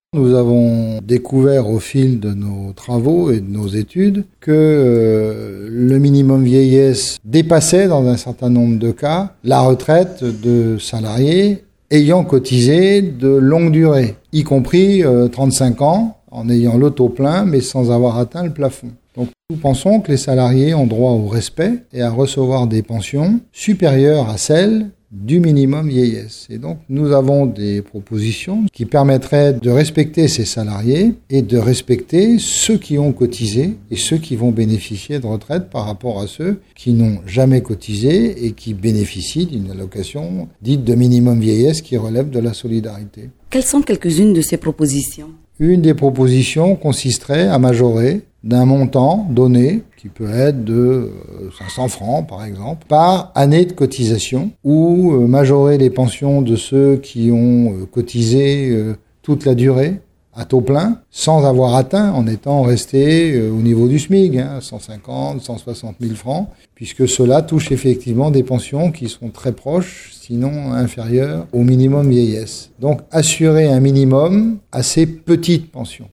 Nous avons découvert au fil de nos travaux et de nos études que le minimum vieillesse dépassait dans un certain nombre de cas la retraite de salariés ayant cotisé de longue durée, y compris 35 ans, en ayant le taux plein mais sans avoir atteint le plafond. Donc nous pensons que les salariés ont droit au respect et à recevoir des pensions supérieures à celles du minimum vieillesse. Et donc, nous avons des propositions qui permettraient de respecter ces salariés et de respecter ceux qui ont cotisé et ceux qui vont bénéficier de retraite par rapport à ceux qui n'ont jamais cotisé et qui bénéficient d'une allocation dite de minimum vieillesse qui relève de la solidarité. Quelles sont quelques-unes de ces propositions ? Une des propositions consisterait à majorer d'un montant donné, qui peut être de 500 francs par exemple, par année de cotisation, ou majorer les pensions de ceux qui ont cotisé toute la durée à taux plein, sans avoir atteint, en étant resté au niveau du SMIC, 150, 160 000 francs, puisque cela touche effectivement des pensions qui sont très proches, sinon inférieures au minimum vieillesse. Donc assurer un minimum à ces petites pensions.